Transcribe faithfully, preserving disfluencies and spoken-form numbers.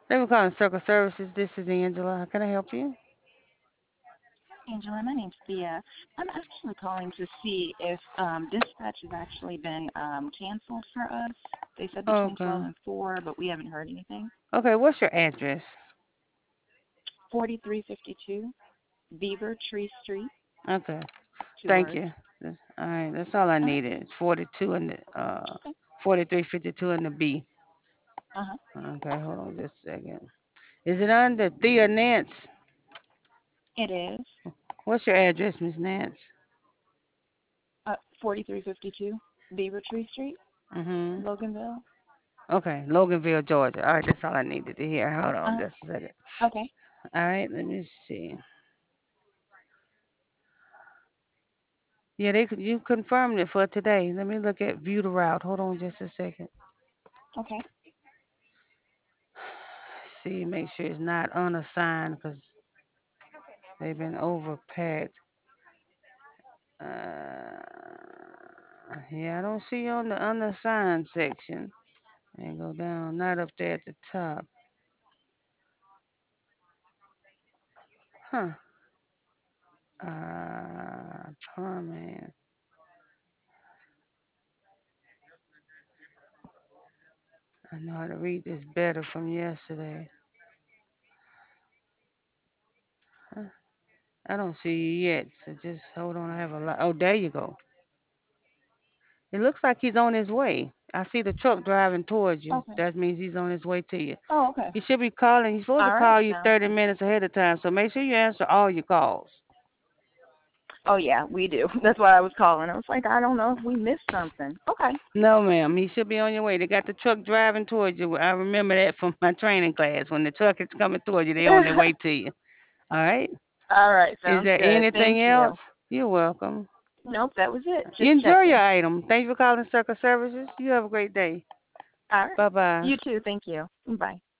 They were calling Circle Services. This is Angela. How can I help you? Angela, my name's Thea. I'm actually calling to see if um, dispatch has actually been um, canceled for us. They said between Okay. twelve and four, but we haven't heard anything. Okay, what's your address? forty-three fifty-two Beaver Tree Street, Okay. two Thank words. you. That's- All right, that's all I Uh-huh. needed. It's forty-two and the uh Okay. forty-three fifty-two and the B. Uh-huh. Okay, hold on just a second. Is it under Thea Nance? It is What's your address, Miss Nance? uh, forty-three fifty-two Beaver Tree Street, Mhm. Loganville. Okay, Loganville, Georgia. All right, that's all I needed to hear. Hold on Uh-huh. just a second. Okay. All right, let me see. Yeah, they could- you confirmed it for today. Let me look at view the route. Hold on just a second. Okay. See, make sure it's not unassigned because they've been overpacked. Uh, yeah, I don't see you on the unassigned section. And go down, not up there at the top. Huh. Uh, oh man, I know how to read this better from yesterday. Huh. I don't see you yet, so just hold on. I have a lot. Oh, there you go. It looks like he's on his way. I see the truck driving towards you. Okay. That means he's on his way to you. Oh, okay. He should be calling. He's supposed to All right. call you Sounds thirty good. minutes ahead of time, so make sure you answer all your calls. Oh, yeah, we do. That's why I was calling. I was like, I don't know if we missed something. Okay. No, ma'am. He should be on your way. They got the truck driving towards you. I remember that from my training class. When the truck is coming towards you, they on their way to you. All right. All right. Is Sounds there good. anything Thank else? you. You're welcome. Nope, that was it. You Just enjoy your checking. item. Thank you for calling Circle Services. You have a great day. All right. Bye bye. You too. Thank you. Bye.